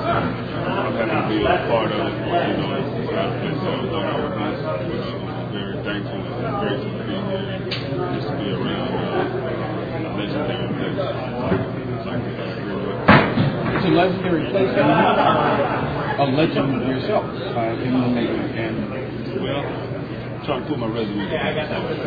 I'm happy to be a part of it. It's not a place I was on with us, but I'm very thankful and grateful to be here and just to be around a legendary place like It's a legendary place, and you are a legend yourself in the making. And well, I'm trying to put my resume together.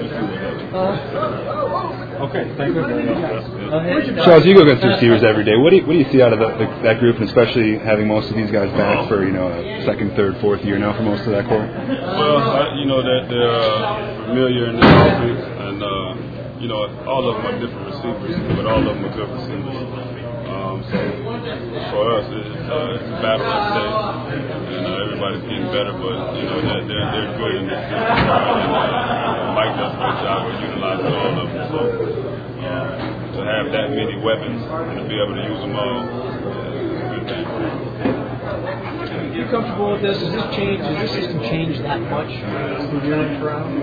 Okay, thank you very much. Charles, you go against the receivers every day. What do you see out of that group, and especially having most of these guys back for a second, third, fourth year now for most of that core? Well, that they're familiar in this offense, and all of them are different receivers, but all of them are good receivers. So for us, it's a battle every day, and everybody's getting better. But they're good in this system, and Mike does a good job of utilizing all of them. So to have that many weapons and to be able to use them all is a good thing. Are you comfortable with this? Does this system change that much when you're in Toronto?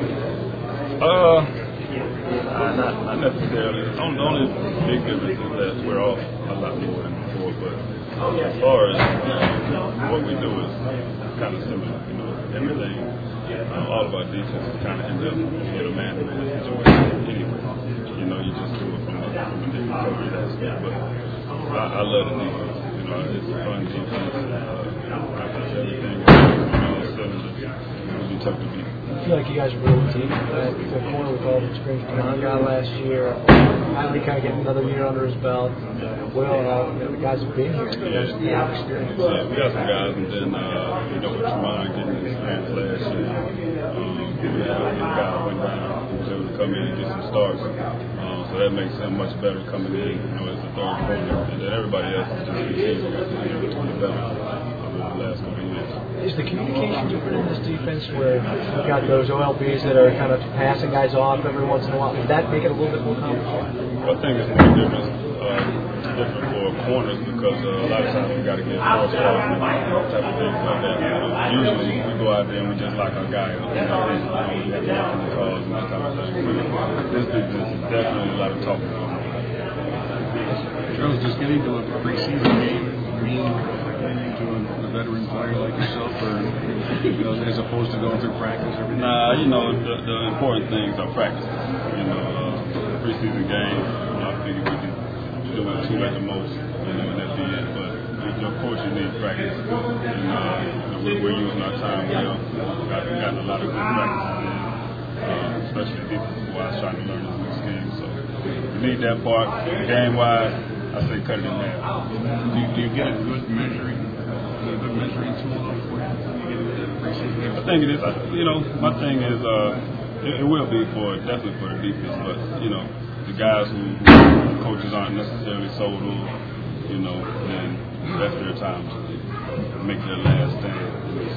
Not necessarily. The only big difference is that we're off a lot more than before, but as far as what we do is kind of similar. Everything, all of our defense is kind of end up in a man-to-man situation anyway. You just do it from a different coverage aspect, but I love the defense. It's a fun defense. Everything is all cylinders. It'll be tough to beat. I feel like you guys are building a team. The corner with all the experience Kanan got last year. Finally kind of getting another year under his belt. The guys have been here. You guys have experience. Yeah, we got some guys, and then, with Tremont getting experience last year, we had a guy who went down who was able to come in and get some starts. So that makes him much better coming in, as a third corner. And then everybody else is just receiving the better over the last couple of years. Is the communication different in this defense where you've got those OLBs that are kind of passing guys off every once in a while? Does that make it a little bit more complicated? I think it's more different for corners because a lot of times we got to get force calls and type of things like that. Usually we go out there and we just lock our guy up. We have to lock in the calls and that type of thing. This defense is definitely a lot of talking going on. Charles, just getting to a preseason game mean to a veteran player like yourself, or as opposed to going through practice every day? Nah, the important things are practice. Preseason games, I figure we can do two at the most, and that'd be it. But of course, you need practice, and we're using our time well. We've gotten a lot of good practices in, especially defensive wise, trying to learn this new scheme. So we need that part. Game wise, I say cut it in half. Do you get a good measuring tool for you? I think it is. My thing is, it will be definitely for the defense, but the guys who coaches aren't necessarily sold on, then that's their time to make their last stand.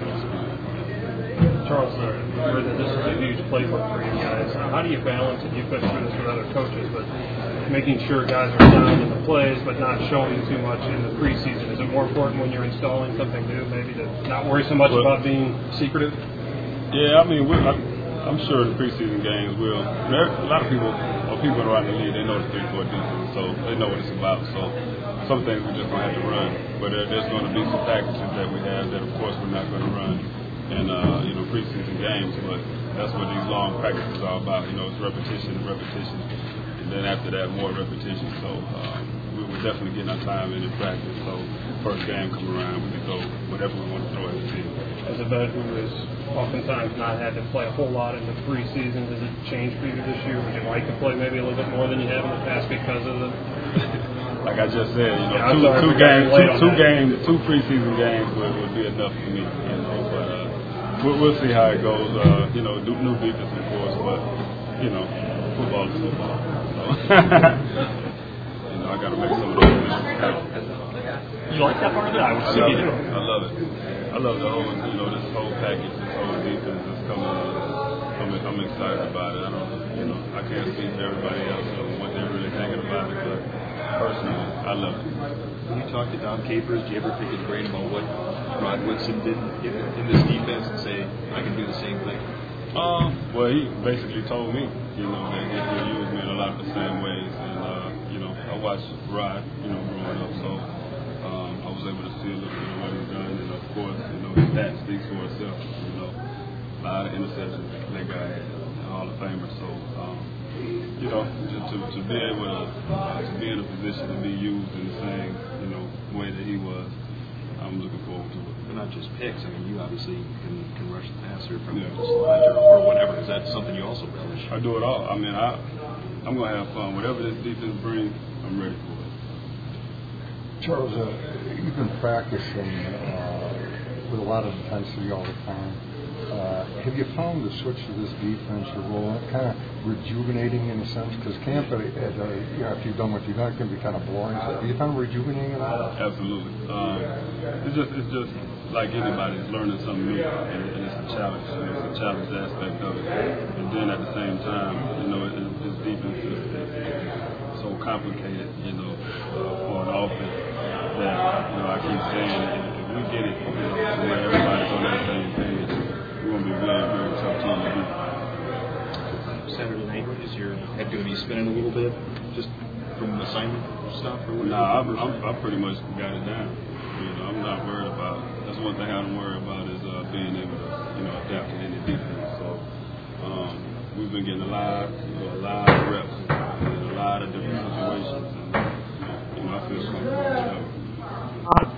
Charles, this is a huge playbook for you guys. How do you balance it? You've been through this with other coaches, but making sure guys are sound in the plays, but not showing too much in the preseason. Is it more important when you're installing something new, maybe to not worry so much about being secretive? Yeah, I'm sure the preseason games will. A lot of people around the league, they know the 3-4 defense, so they know what it's about. So some things we're just going to have to run. But there's going to be some packages that we have that, of course, we're not going to run in preseason games. But that's what these long practices are about. It's repetition and repetition. And then after that, more repetition. So we're definitely getting our time in practice. So first game come around, we can go whatever we want to throw at the team. As a vet who has oftentimes not had to play a whole lot in the preseason, does it change for you this year? Would you like to play maybe a little bit more than you have in the past because of the? Like I just said, two preseason games would be enough for me. But we'll see how it goes. New defense, of course, but football is football. So, I got to make some of those decisions happen. You like that part of it? I would say you do. I love it. I love the whole, this whole package, this whole defense that's coming in. I'm excited about it. I can't speak for everybody else on what they're really thinking about it, but personally, I love it. When you talk to Dom Capers, do you ever pick his brain about what Rod Woodson did in this defense and say, I can do the same thing? Well, he basically told me, that he'll use me in a lot of the same ways, and I watched Rod, growing up, so I was able to see a little bit of of course, his stats speaks for itself. A lot of interceptions that guy had, Hall of Famer. So, to be able to be in a position to be used in the same, way that he was, I'm looking forward to it. But not just picks. I mean, you obviously can rush the passer from the slide or whatever. Is that something you also relish? I do it all. I mean, I'm going to have fun. Whatever this defense brings, I'm ready for it. Charles, you've been practicing with a lot of intensity all the time. Have you found the switch to this defense, your role, kind of rejuvenating in a sense? Because camp, after you've done what you've done, it can be kind of boring. So have you found rejuvenating at all? Absolutely. It's just like anybody, it's learning something new, and it's a challenge. It's a challenge aspect of it. And then at the same time, this defense is so complicated, for an offense that, I keep saying if we get it, to where everybody's on that same page, we're going to be very, very tough team to beat. Saturday night, is your head going to be spinning a little bit just from assignment stuff? Or I pretty much got it down. I'm not worried about it. That's one thing I don't worry about is being able to, adapt to any defense. So we've been getting a lot of reps in a lot of different situations. And, I feel comfortable.